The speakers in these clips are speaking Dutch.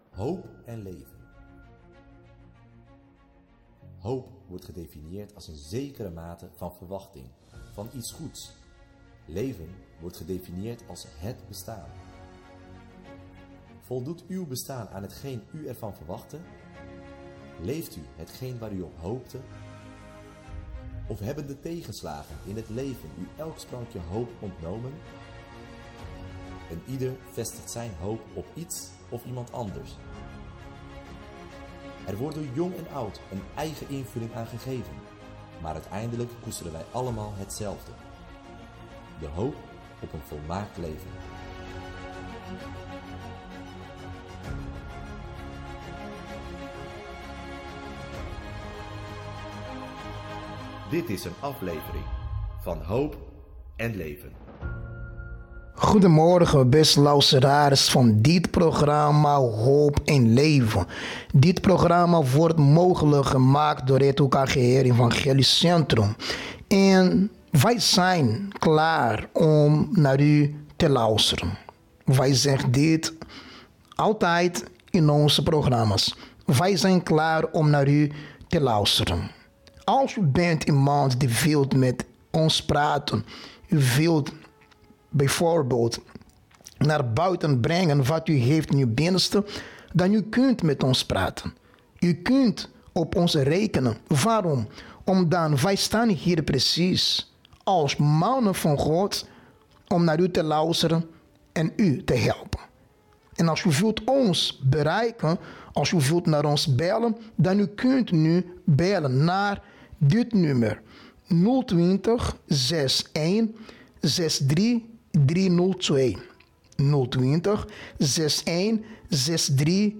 Hoop en leven. Hoop wordt gedefinieerd als een zekere mate van verwachting, van iets goeds. Leven wordt gedefinieerd als het bestaan. Voldoet uw bestaan aan hetgeen u ervan verwachtte? Leeft u hetgeen waar u op hoopte? Of hebben de tegenslagen in het leven u elk sprankje hoop ontnomen? En ieder vestigt zijn hoop op iets of iemand anders. Er wordt door jong en oud een eigen invulling aan gegeven, maar uiteindelijk koesteren wij allemaal hetzelfde: de hoop op een volmaakt leven. Dit is een aflevering van Hoop en Leven. Goedemorgen, beste luisteraars van dit programma Hoop en Leven. Dit programma wordt mogelijk gemaakt door het UKG Evangelisch Centrum. En wij zijn klaar om naar u te luisteren. Wij zeggen dit altijd in onze programma's. Wij zijn klaar om naar u te luisteren. Als u bent iemand die wilt met ons praten, u wilt bijvoorbeeld naar buiten brengen wat u heeft in uw binnenste, dan u kunt met ons praten. U kunt op ons rekenen. Waarom? Omdat wij staan hier precies als mannen van God om naar u te luisteren en u te helpen. En als u wilt ons bereiken, als u wilt naar ons bellen, dan u kunt nu bellen naar dit nummer 020 61 63 302. 020 61 63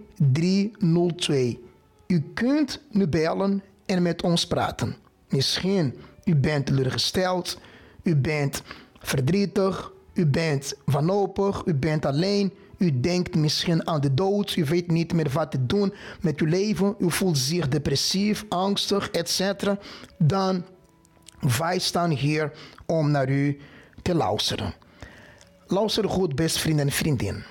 302. U kunt nu bellen en met ons praten. Misschien u bent teleurgesteld, u bent verdrietig, u bent wanhopig, u bent alleen, u denkt misschien aan de dood, u weet niet meer wat te doen met uw leven, u voelt zich depressief, angstig, etc. Dan wij staan hier om naar u te luisteren. Luister goed, beste vrienden en vriendin.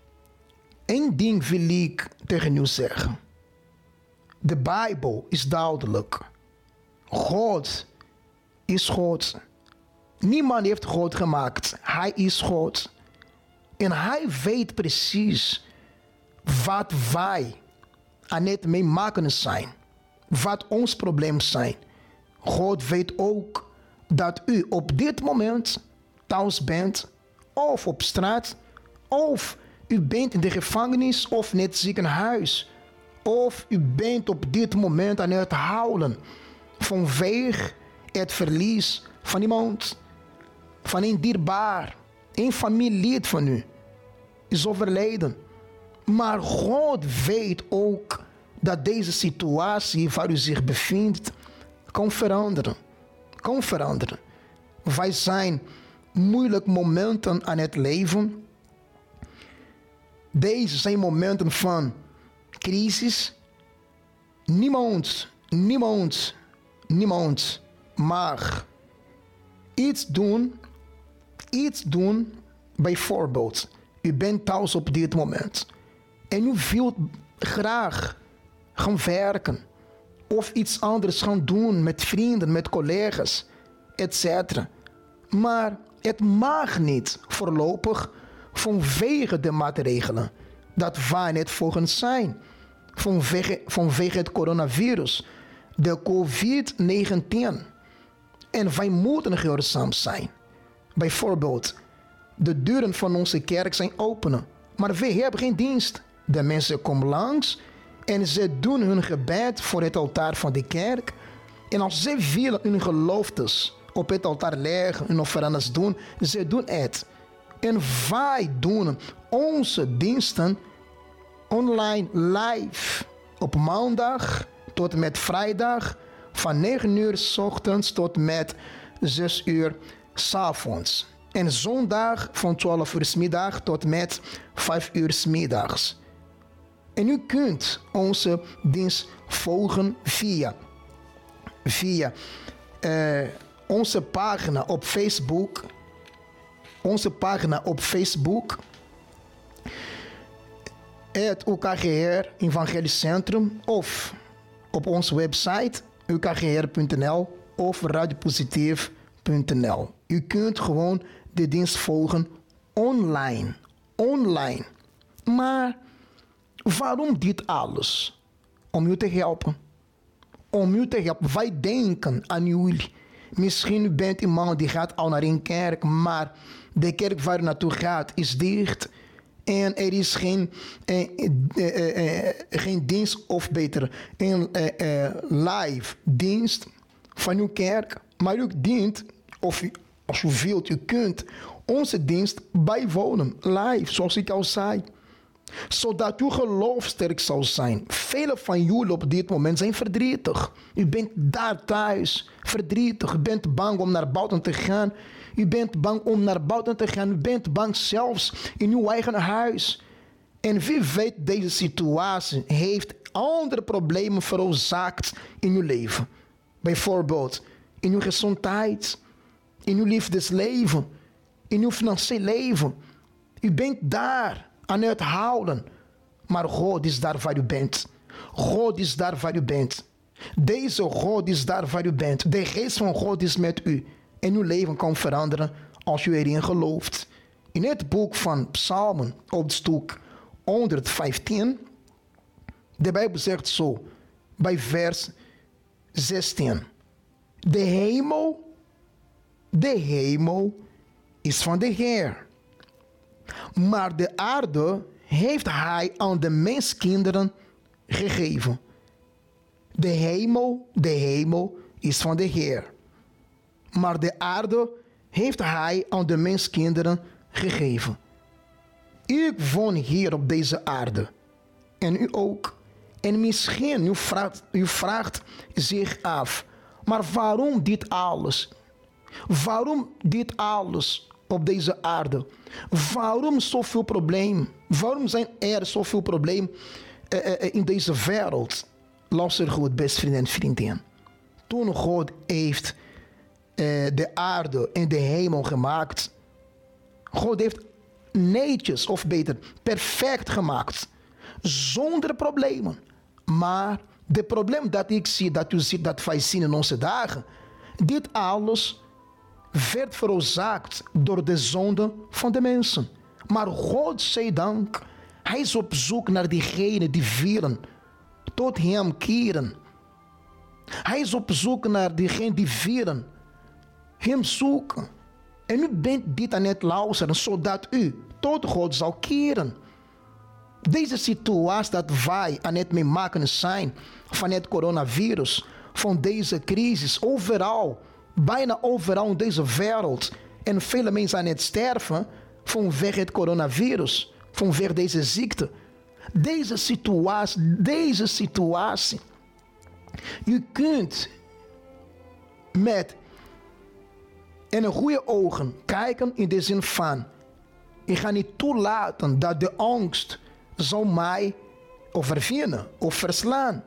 Eén ding wil ik tegen u zeggen. De Bijbel is duidelijk. God is God. Niemand heeft God gemaakt. Hij is God. En hij weet precies wat wij aan het meemaken zijn. Wat ons probleem zijn. God weet ook dat u op dit moment thuis bent, of op straat, of u bent in de gevangenis of in het ziekenhuis, of u bent op dit moment aan het huilen vanwege het verlies van iemand, van een dierbaar, een familielid van u is overleden. Maar God weet ook dat deze situatie waar u zich bevindt kan veranderen. Kan veranderen. Wij zijn moeilijke momenten aan het leven. Deze zijn momenten van crisis. Niemand mag iets doen. Bijvoorbeeld, u bent thuis op dit moment en u wilt graag gaan werken of iets anders gaan doen met vrienden, met collega's, etc. Maar het mag niet voorlopig vanwege de maatregelen dat wij net volgens zijn. Vanwege het coronavirus, de COVID-19. En wij moeten gehoorzaam zijn. Bijvoorbeeld, de deuren van onze kerk zijn open, maar wij hebben geen dienst. De mensen komen langs en ze doen hun gebed voor het altaar van de kerk. En als ze willen hun geloftes op het altaar leggen en offerandes doen, ze doen het. En wij doen onze diensten online live op maandag tot met vrijdag van 9 uur 's ochtends tot met 6 uur 's avonds. En zondag van 12 uur 's middag tot met 5 uur 's middags. En u kunt onze dienst volgen via onze pagina op Facebook. het UKGR Evangeliecentrum of op onze website ukgr.nl of radiopositief.nl. U kunt gewoon de dienst volgen online. Maar waarom dit alles? Om u te helpen. Wij denken aan jullie. Misschien bent iemand die gaat al naar een kerk, maar de kerk waar u naartoe gaat is dicht. En er is geen dienst, of beter, een live dienst van uw kerk. Maar u dient, of als u wilt, u kunt onze dienst bijwonen, live, zoals ik al zei. Zodat uw geloof sterk zal zijn. Velen van jullie op dit moment zijn verdrietig. U bent daar thuis verdrietig. U bent bang om naar buiten te gaan. U bent bang om naar buiten te gaan. U bent bang zelfs in uw eigen huis. En wie weet, deze situatie heeft andere problemen veroorzaakt in uw leven. Bijvoorbeeld in uw gezondheid, in uw liefdesleven, in uw financieel leven. U bent daar aan het houden. Maar God is daar waar u bent. God is daar waar u bent. Deze God is daar waar u bent. De geest van God is met u. En uw leven kan veranderen als u erin gelooft. In het boek van Psalmen, op het stuk 115, de Bijbel zegt zo, bij vers 16. De hemel is van de Heer. Maar de aarde heeft hij aan de menskinderen gegeven. De hemel is van de Heer. Maar de aarde heeft hij aan de menskinderen gegeven. Ik woon hier op deze aarde. En u ook. En misschien u vraagt zich af. Maar waarom dit alles? Waarom dit alles op deze aarde? Waarom zoveel problemen? Waarom zijn er zoveel problemen in deze wereld? Luister goed, beste vrienden en vriendin. Toen God heeft de aarde en de hemel gemaakt. God heeft netjes, of beter, perfect gemaakt. Zonder problemen. Maar het probleem dat ik zie, dat u ziet, dat wij zien in onze dagen. Dit alles werd veroorzaakt door de zonde van de mensen. Maar God zij dank, hij is op zoek naar diegenen die willen tot hem keren. Hij is op zoek naar diegenen die willen hem zoeken. En u bent dit aan het luisteren, zodat u tot God zal keren. Deze situatie dat wij aan het meemaken zijn van het coronavirus, van deze crisis, overal, bijna overal in deze wereld. En vele mensen aan het sterven vanwege het coronavirus, vanwege deze ziekte. Deze situatie. Je kunt met een goede ogen kijken in de zin van, ik ga niet toelaten dat de angst zal mij overwinnen of verslaan.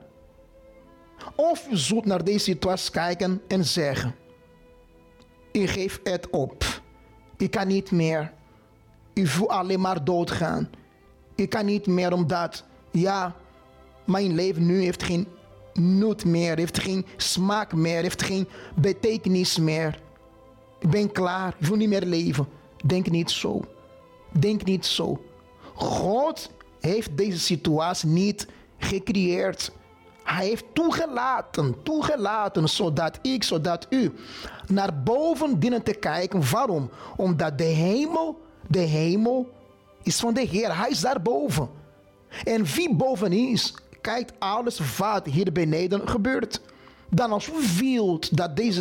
Of je zult naar deze situatie kijken en zeggen, ik geef het op. Ik kan niet meer. Ik voel alleen maar doodgaan. Ik kan niet meer omdat, mijn leven nu heeft geen nut meer, heeft geen smaak meer, heeft geen betekenis meer. Ik ben klaar, ik wil niet meer leven. Denk niet zo. Denk niet zo. God heeft deze situatie niet gecreëerd. Hij heeft toegelaten, zodat u naar boven dienen te kijken. Waarom? Omdat de hemel is van de Heer. Hij is daar-boven. En wie boven is, kijkt alles wat hier beneden gebeurt. Dan als u wilt dat deze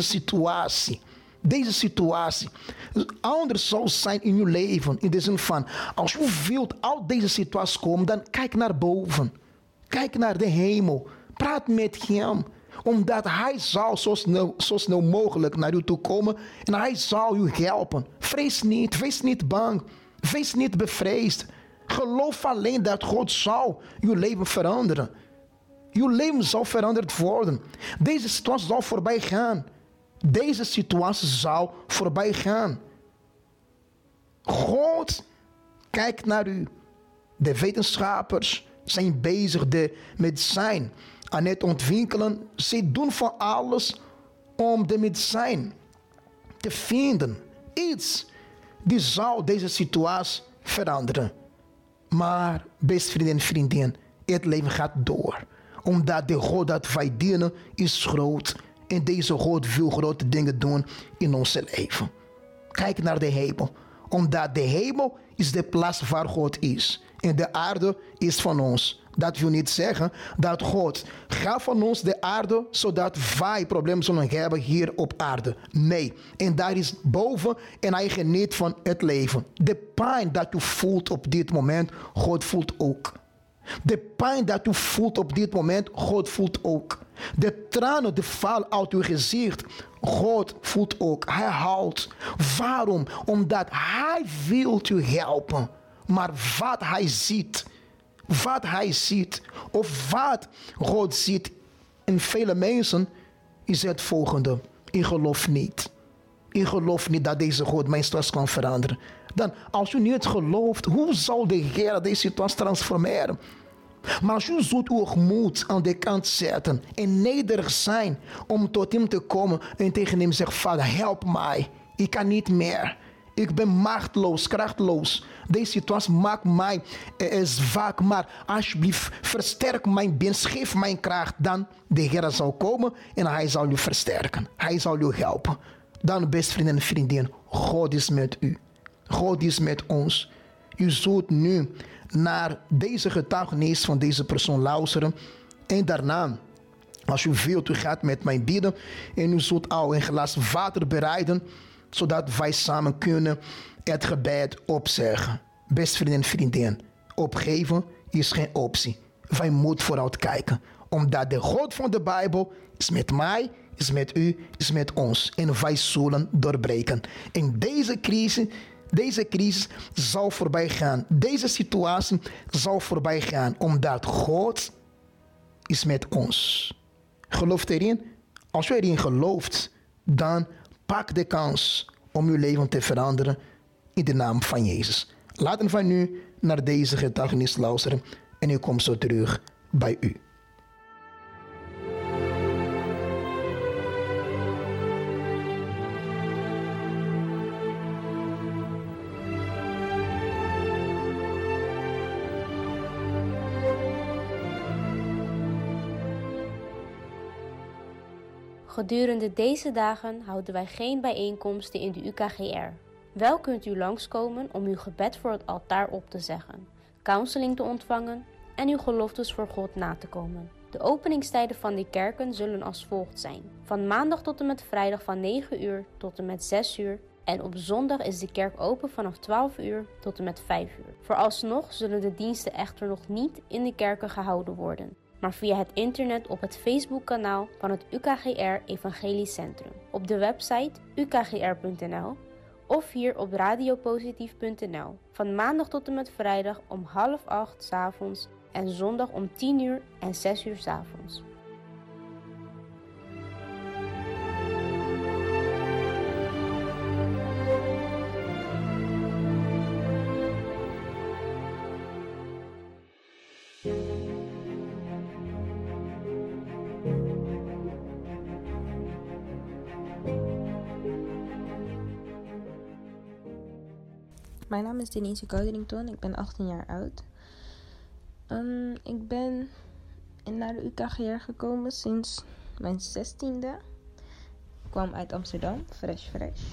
situatie anders zal zijn in uw leven. In de zin van, als u wilt al deze situaties komen, dan kijk naar boven. Kijk naar de hemel. Praat met hem. Omdat hij zal zo snel mogelijk naar u toe komen. En hij zal u helpen. Vrees niet. Wees niet bang. Wees niet bevreesd. Geloof alleen dat God zal uw leven veranderen. Uw leven zal veranderd worden. Deze situatie zal voorbij gaan. Deze situatie zal voorbij gaan. God kijkt naar u. De wetenschappers zijn bezig de medicijn aan het ontwikkelen. Ze doen van alles om de medicijn te vinden. Iets die zou deze situatie veranderen. Maar beste vrienden en vriendinnen, het leven gaat door. Omdat de God dat wij dienen is groot. En deze God wil grote dingen doen in ons leven. Kijk naar de hemel. Omdat de hemel is de plaats waar God is. En de aarde is van ons. Dat wil niet zeggen dat God gaat van ons de aarde zodat wij problemen zullen hebben hier op aarde. Nee. En daar is boven en hij geniet van het leven. De pijn dat u voelt op dit moment, God voelt ook. De pijn dat u voelt op dit moment, God voelt ook. De tranen die vallen uit uw gezicht, God voelt ook. Hij houdt. Waarom? Omdat hij wil u helpen. Maar wat hij ziet, of wat God ziet in vele mensen, is het volgende. Ik geloof niet. Ik geloof niet dat deze God mijn situatie kan veranderen. Dan, als u niet gelooft, hoe zal de Heer deze situatie transformeren? Maar als u zult uw moed aan de kant zetten en nederig zijn om tot hem te komen en tegen hem zegt, Vader, help mij. Ik kan niet meer. Ik ben machteloos, krachteloos. Deze situatie maakt mij zwak, maar alsjeblieft versterk mijn been, geef mijn kracht. Dan de Heer zal komen en hij zal u versterken. Hij zal u helpen. Dan, beste vrienden en vriendinnen, God is met u. God is met ons. U zult nu naar deze getuigenis van deze persoon luisteren. En daarna, als u wilt, u gaat met mij bidden. En u zult al een glas water bereiden, zodat wij samen kunnen het gebed opzeggen. Beste vrienden en vriendinnen, opgeven is geen optie. Wij moeten vooruit kijken. Omdat de God van de Bijbel is met mij, is met u, is met ons. En wij zullen doorbreken. En deze crisis zal voorbij gaan. Deze situatie zal voorbij gaan. Omdat God is met ons. Gelooft erin? Als u erin gelooft, dan pak de kans om uw leven te veranderen in de naam van Jezus. Laten we nu naar deze getuigenis luisteren en ik kom zo terug bij u. Gedurende deze dagen houden wij geen bijeenkomsten in de UKGR. Wel kunt u langskomen om uw gebed voor het altaar op te zeggen, counseling te ontvangen en uw geloftes voor God na te komen. De openingstijden van die kerken zullen als volgt zijn. Van maandag tot en met vrijdag van 9 uur tot en met 6 uur. En op zondag is de kerk open vanaf 12 uur tot en met 5 uur. Vooralsnog zullen de diensten echter nog niet in de kerken gehouden worden, maar via het internet op het Facebookkanaal van het UKGR Evangelisch Centrum, op de website ukgr.nl of hier op radiopositief.nl. Van maandag tot en met vrijdag om 7:30 's avonds en zondag om 10 uur en 6 uur 's avonds. Mijn naam is Denise Coderington, ik ben 18 jaar oud. Ik ben naar de UKGR gekomen sinds mijn 16e. Ik kwam uit Amsterdam, fresh.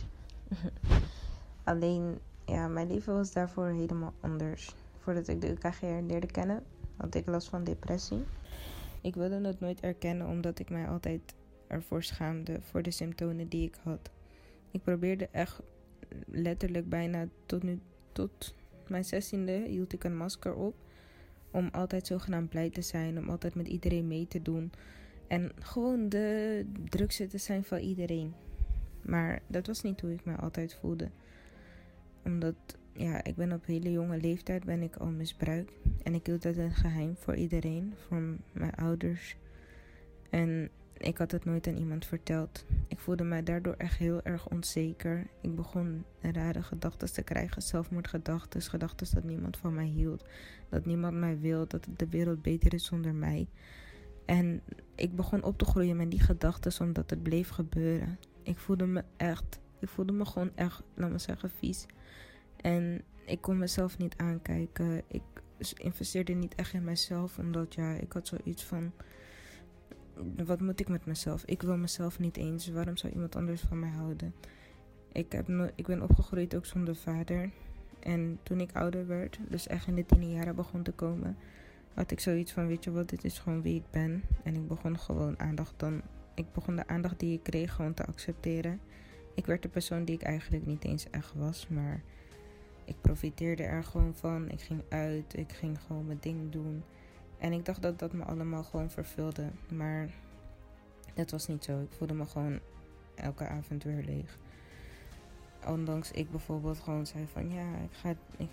Alleen, ja, mijn leven was daarvoor helemaal anders. Voordat ik de UKGR leerde kennen, had ik last van depressie. Ik wilde het nooit erkennen omdat ik mij altijd ervoor schaamde voor de symptomen die ik had. Ik probeerde echt letterlijk bijna tot mijn 16e hield ik een masker op. Om altijd zogenaamd blij te zijn, om altijd met iedereen mee te doen. En gewoon de drukste te zijn van iedereen. Maar dat was niet hoe ik me altijd voelde. Omdat, ja, ik ben op hele jonge leeftijd ben ik al misbruikt. En ik hield dat een geheim voor iedereen, voor mijn ouders. En ik had het nooit aan iemand verteld. Ik voelde mij daardoor echt heel erg onzeker. Ik begon rare gedachten te krijgen, zelfmoordgedachten, gedachten dat niemand van mij hield, dat niemand mij wil, dat de wereld beter is zonder mij. En ik begon op te groeien met die gedachten omdat het bleef gebeuren. Ik voelde me gewoon echt, laat me zeggen, vies. En ik kon mezelf niet aankijken. Ik investeerde niet echt in mezelf, omdat ik had zoiets van, wat moet ik met mezelf? Ik wil mezelf niet eens. Waarom zou iemand anders van mij houden? Ik ben opgegroeid ook zonder vader. En toen ik ouder werd, dus echt in de 10e jaren begon te komen, had ik zoiets van, weet je wat, dit is gewoon wie ik ben. En ik begon gewoon de aandacht die ik kreeg gewoon te accepteren. Ik werd de persoon die ik eigenlijk niet eens echt was, maar ik profiteerde er gewoon van. Ik ging uit, ik ging gewoon mijn ding doen. En ik dacht dat dat me allemaal gewoon vervulde. Maar dat was niet zo. Ik voelde me gewoon elke avond weer leeg. Ondanks ik bijvoorbeeld gewoon zei van, ja, ik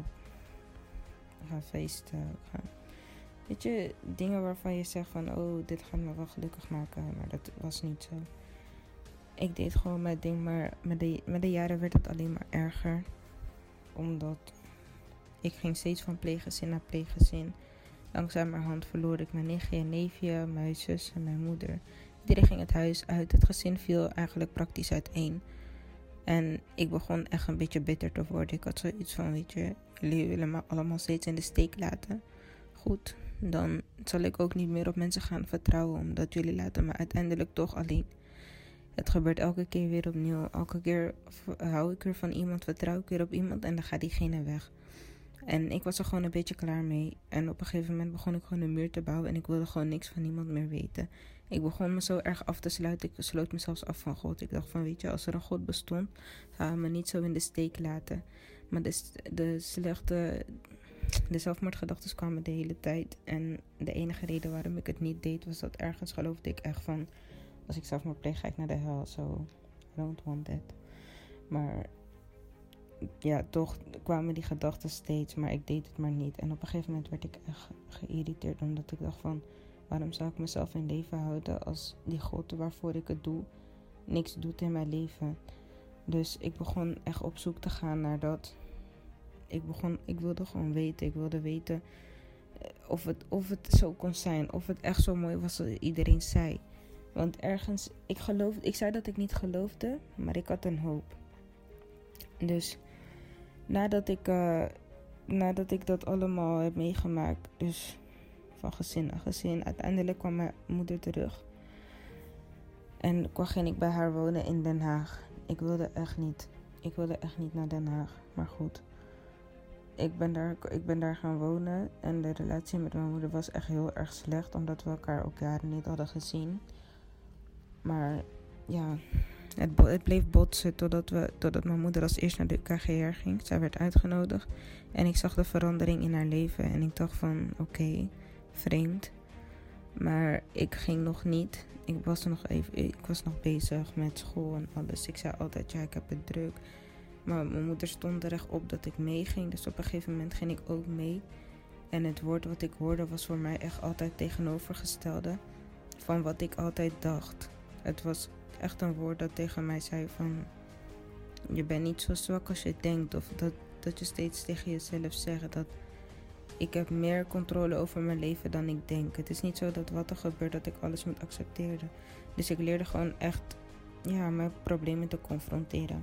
ga feesten. Weet je, dingen waarvan je zegt van, oh, dit gaat me wel gelukkig maken. Maar dat was niet zo. Ik deed gewoon mijn ding, maar met de jaren werd het alleen maar erger. Omdat ik ging steeds van pleeggezin naar pleeggezin. Langzamerhand verloor ik mijn nichtje en neefje, mijn zus en mijn moeder. Iedereen ging het huis uit. Het gezin viel eigenlijk praktisch uiteen. En ik begon echt een beetje bitter te worden. Ik had zoiets van, weet je, jullie willen me allemaal steeds in de steek laten. Goed, dan zal ik ook niet meer op mensen gaan vertrouwen, omdat jullie laten me uiteindelijk toch alleen. Het gebeurt elke keer weer opnieuw. Elke keer hou ik er van iemand, vertrouw ik weer op iemand en dan gaat diegene weg. En ik was er gewoon een beetje klaar mee. En op een gegeven moment begon ik gewoon een muur te bouwen en ik wilde gewoon niks van niemand meer weten. Ik begon me zo erg af te sluiten. Ik sloot mezelf af van God. Ik dacht van, weet je, als er een God bestond, zou hij me niet zo in de steek laten. Maar de zelfmoordgedachten kwamen de hele tijd. En de enige reden waarom ik het niet deed, was dat ergens geloofde ik echt van, als ik zelfmoord pleeg, ga ik naar de hel. So, I don't want that. Maar ja, toch kwamen die gedachten steeds, maar ik deed het maar niet. En op een gegeven moment werd ik echt geïrriteerd, omdat ik dacht van, waarom zou ik mezelf in leven houden als die God waarvoor ik het doe, niks doet in mijn leven. Dus ik begon echt op zoek te gaan naar dat. Ik wilde gewoon weten. Ik wilde weten of het zo kon zijn. Of het echt zo mooi was zoals iedereen zei. Want ergens, ik zei dat ik niet geloofde, maar ik had een hoop. Dus nadat ik dat allemaal heb meegemaakt, dus van gezin naar gezin, uiteindelijk kwam mijn moeder terug. En ging ik bij haar wonen in Den Haag. Ik wilde echt niet naar Den Haag, maar goed. Ik ben daar gaan wonen en de relatie met mijn moeder was echt heel erg slecht, omdat we elkaar ook jaren niet hadden gezien. Maar ja, het bleef botsen totdat mijn moeder als eerst naar de UKGR ging. Zij werd uitgenodigd en ik zag de verandering in haar leven en ik dacht van, oké, vreemd. Maar ik ging nog niet. Ik was nog bezig met school en alles. Ik zei altijd, ja, ik heb het druk. Maar mijn moeder stond er echt op dat ik meeging. Dus op een gegeven moment ging ik ook mee. En het woord wat ik hoorde was voor mij echt altijd tegenovergestelde van wat ik altijd dacht. Het was echt een woord dat tegen mij zei van, je bent niet zo zwak als je denkt. Of dat je steeds tegen jezelf zegt dat ik heb meer controle over mijn leven dan ik denk. Het is niet zo dat wat er gebeurt dat ik alles moet accepteren. Dus ik leerde gewoon echt mijn problemen te confronteren.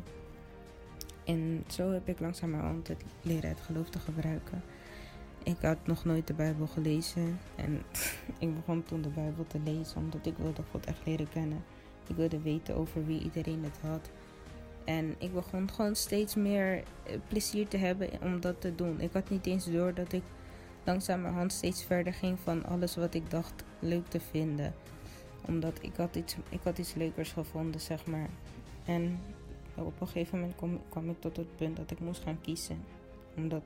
En zo heb ik langzamerhand leren het geloof te gebruiken. Ik had nog nooit de Bijbel gelezen. En ik begon toen de Bijbel te lezen omdat ik wilde God echt leren kennen. Ik wilde weten over wie iedereen het had. En ik begon gewoon steeds meer plezier te hebben om dat te doen. Ik had niet eens door dat ik langzamerhand steeds verder ging van alles wat ik dacht leuk te vinden. Omdat ik had iets leukers gevonden, zeg maar. En op een gegeven moment kwam ik tot het punt dat ik moest gaan kiezen. Omdat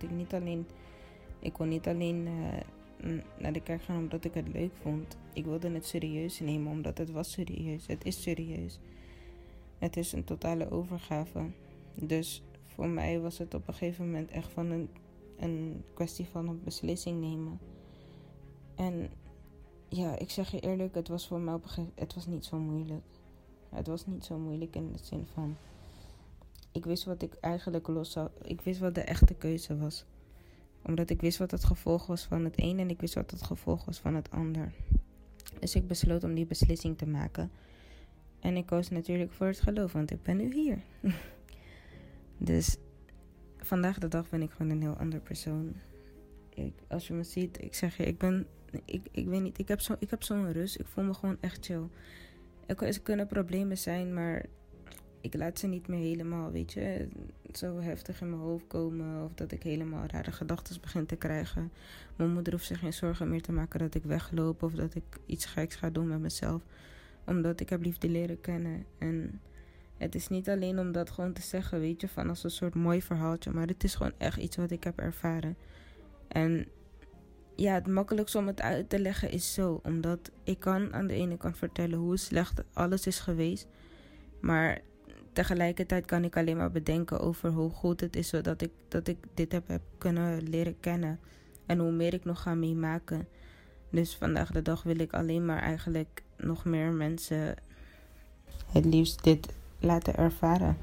ik kon niet alleen naar de kerk gaan omdat ik het leuk vond. Ik wilde het serieus nemen omdat het was serieus. Het is serieus. Het is een totale overgave. Dus voor mij was het op een gegeven moment echt van een kwestie van een beslissing nemen. En ja, ik zeg je eerlijk, het was voor mij het was niet zo moeilijk. Het was niet zo moeilijk in de zin van, ik wist wat ik eigenlijk ik wist wat de echte keuze was. Omdat ik wist wat het gevolg was van het een en ik wist wat het gevolg was van het ander. Dus ik besloot om die beslissing te maken. En ik koos natuurlijk voor het geloof, want ik ben nu hier. Dus vandaag de dag ben ik gewoon een heel ander persoon. Als je me ziet, ik zeg je, ik weet niet, ik heb zo'n rust. Ik voel me gewoon echt chill. Er kunnen problemen zijn, maar ik laat ze niet meer helemaal, weet je, zo heftig in mijn hoofd komen. Of dat ik helemaal rare gedachten begin te krijgen. Mijn moeder hoeft zich geen zorgen meer te maken dat ik wegloop of dat ik iets geks ga doen met mezelf. Omdat ik heb liefde leren kennen. En het is niet alleen om dat gewoon te zeggen, weet je, van als een soort mooi verhaaltje. Maar het is gewoon echt iets wat ik heb ervaren. En ja, het makkelijkste om het uit te leggen is zo. Omdat ik kan aan de ene kant vertellen hoe slecht alles is geweest. Maar tegelijkertijd kan ik alleen maar bedenken over hoe goed het is zodat ik dit heb kunnen leren kennen. En hoe meer ik nog ga meemaken. Dus vandaag de dag wil ik alleen maar eigenlijk nog meer mensen het liefst dit laten ervaren.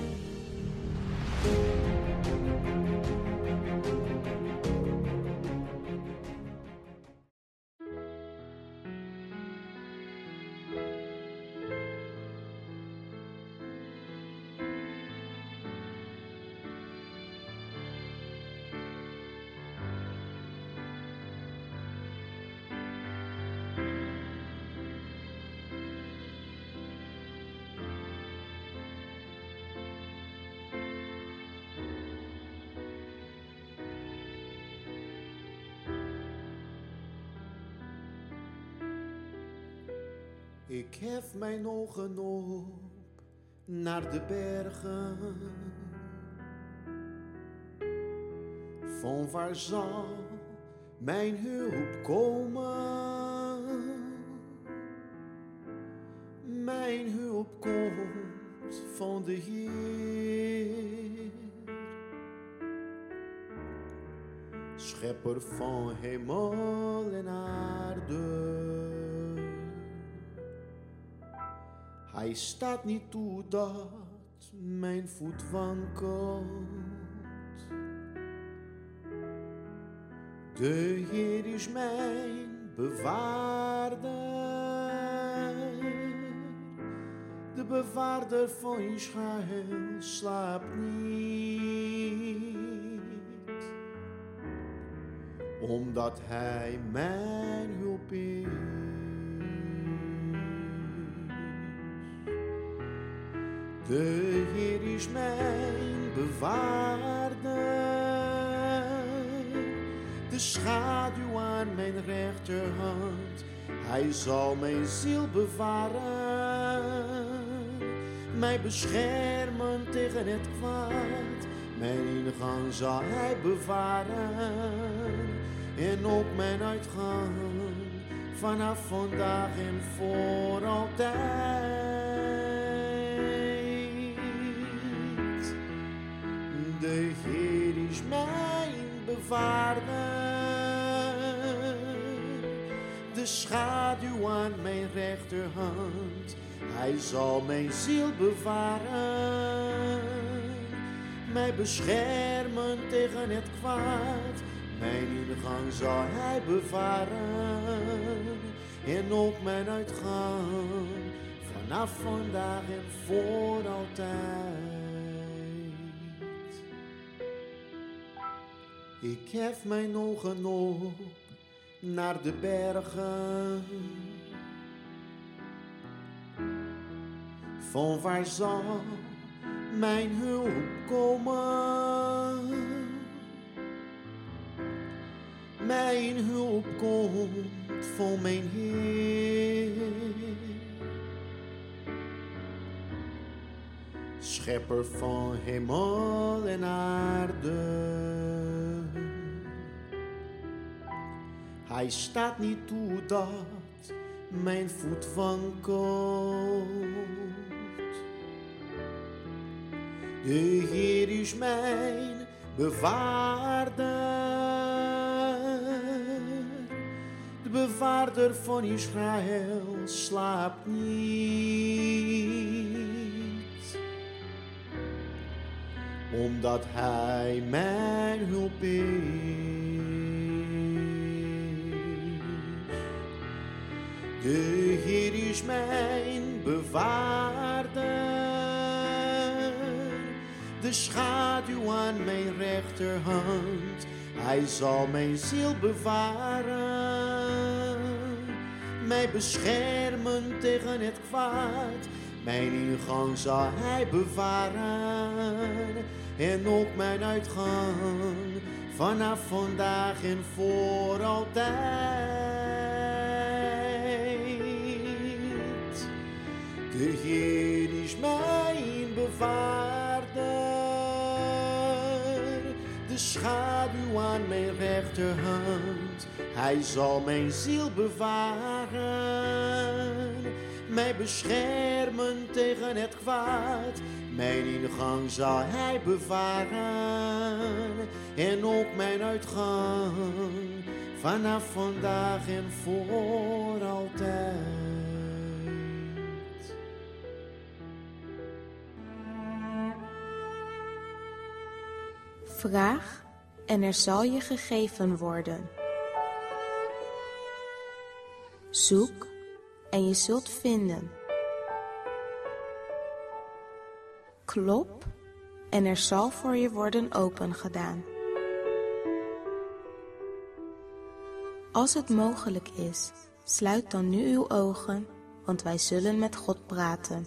Ik hef mijn ogen op naar de bergen. Van waar zal mijn hulp komen? Mijn hulp komt van de Heer, schepper van hemel en aarde. Hij staat niet toe dat mijn voet wankelt. De Heer is mijn bewaarder, de bewaarder van Israël slaapt niet, omdat Hij mijn hulp is. De Heer is mijn bewaarder, de schaduw aan mijn rechterhand. Hij zal mijn ziel bewaren, mij beschermen tegen het kwaad. Mijn ingang zal Hij bewaren en ook mijn uitgang, vanaf vandaag en voor altijd. De Heer is mijn bewaarder, de schaduw aan mijn rechterhand. Hij zal mijn ziel bewaren, mij beschermen tegen het kwaad. Mijn ingang zal Hij bewaren en ook mijn uitgang, vanaf vandaag en voor altijd. Ik hef mijn ogen op naar de bergen. Van waar zal mijn hulp komen? Mijn hulp komt van mijn Heer, schepper van hemel en aarde. Hij staat niet toe dat mijn voet wankelt. De Heer is mijn bewaarder, de bewaarder van Israël, slaapt niet, omdat hij mijn hulp is. De Heer is mijn bewaarder, de schaduw aan mijn rechterhand. Hij zal mijn ziel bewaren, mij beschermen tegen het kwaad. Mijn ingang zal hij bewaren en ook mijn uitgang, vanaf vandaag en voor altijd. De Heer is mijn bewaarder, de schaduw aan mijn rechterhand. Hij zal mijn ziel bewaren, mij beschermen tegen het kwaad. Mijn ingang zal hij bewaren en ook mijn uitgang, vanaf vandaag en voor altijd. Vraag en er zal je gegeven worden. Zoek en je zult vinden. Klop en er zal voor je worden opengedaan. Als het mogelijk is, sluit dan nu uw ogen, want wij zullen met God praten.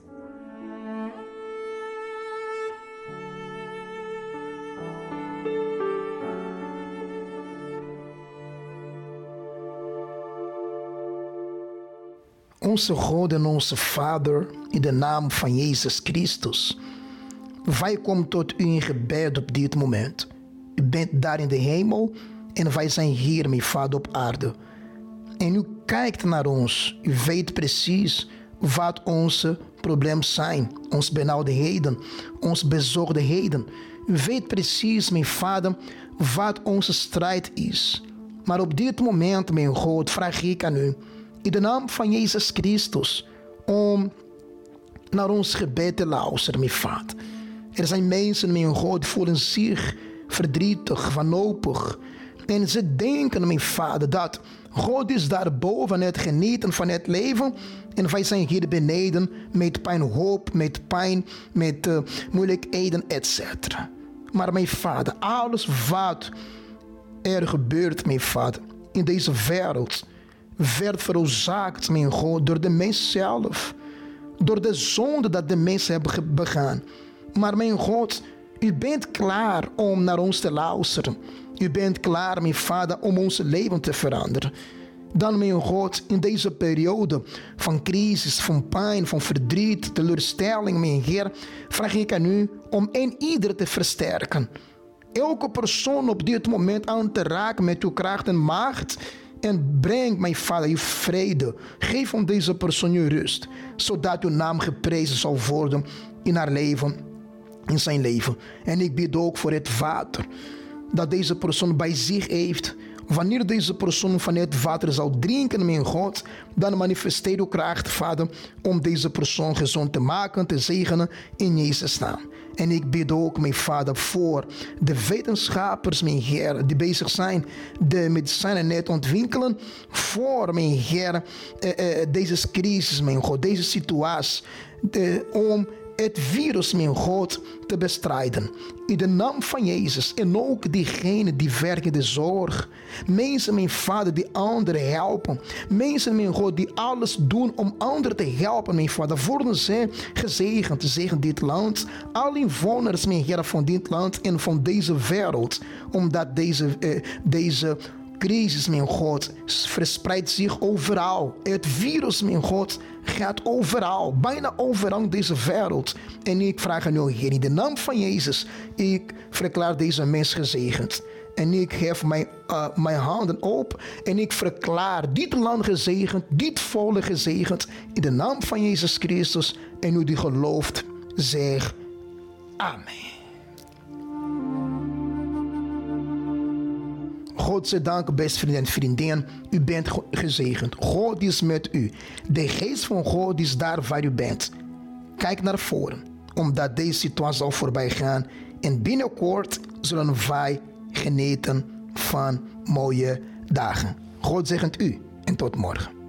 Onze God en onze Vader, in de naam van Jezus Christus. Wij komen tot u in gebed op dit moment. U bent daar in de hemel en wij zijn hier, mijn Vader, op aarde. En u kijkt naar ons. U weet precies wat onze problemen zijn. Onze benauwdheden, onze bezorgdheden. U weet precies, mijn Vader, wat onze strijd is. Maar op dit moment, mijn God, vraag ik aan u, in de naam van Jezus Christus, om naar ons gebed te luisteren, mijn Vader. Er zijn mensen, mijn God, voelen zich verdrietig, wanhopig. En ze denken, mijn Vader, dat God is daarboven het genieten van het leven. En wij zijn hier beneden met pijn, hoop, met pijn, met moeilijkheden, etc. Maar mijn Vader, alles wat er gebeurt, mijn Vader, in deze wereld, werd veroorzaakt, mijn God, door de mens zelf. Door de zonde dat de mensen hebben begaan. Maar mijn God, u bent klaar om naar ons te luisteren. U bent klaar, mijn Vader, om ons leven te veranderen. Dan, mijn God, in deze periode van crisis, van pijn, van verdriet, teleurstelling, mijn Heer, vraag ik aan u om ieder te versterken. Elke persoon op dit moment aan te raken met uw kracht en macht. En breng, mijn Vader, uw vrede. Geef om deze persoon uw rust. Zodat uw naam geprezen zal worden in haar leven, in zijn leven. En ik bid ook voor het water dat deze persoon bij zich heeft. Wanneer deze persoon van het water zal drinken, mijn God, dan manifesteer uw kracht, Vader, om deze persoon gezond te maken, te zegenen in Jezus' naam. En ik bid ook, mijn Vader, voor de wetenschappers, mijn Heer, die bezig zijn de medicijnen net ontwikkelen, voor, mijn Heer, deze crisis, mijn God, deze situatie, om het virus, mijn God, te bestrijden. In de naam van Jezus. En ook diegenen die werken in de zorg. Mensen, mijn Vader, die anderen helpen. Mensen, mijn God, die alles doen om anderen te helpen, mijn Vader. Worden zij gezegend. Zegen dit land. Alle inwoners, mijn Heer, van dit land en van deze wereld. Omdat deze crisis, mijn God, verspreidt zich overal. Het virus, mijn God, gaat overal. Bijna overal in deze wereld. En ik vraag aan u, Heer, in de naam van Jezus, ik verklaar deze mens gezegend. En ik hef mijn handen op en ik verklaar dit land gezegend, dit volk gezegend. In de naam van Jezus Christus. En u die gelooft, zeg amen. God zij dank, beste vrienden en vriendin. U bent gezegend. God is met u. De geest van God is daar waar u bent. Kijk naar voren, omdat deze situatie zal voorbij gaan. En binnenkort zullen wij genieten van mooie dagen. God zegent u en tot morgen.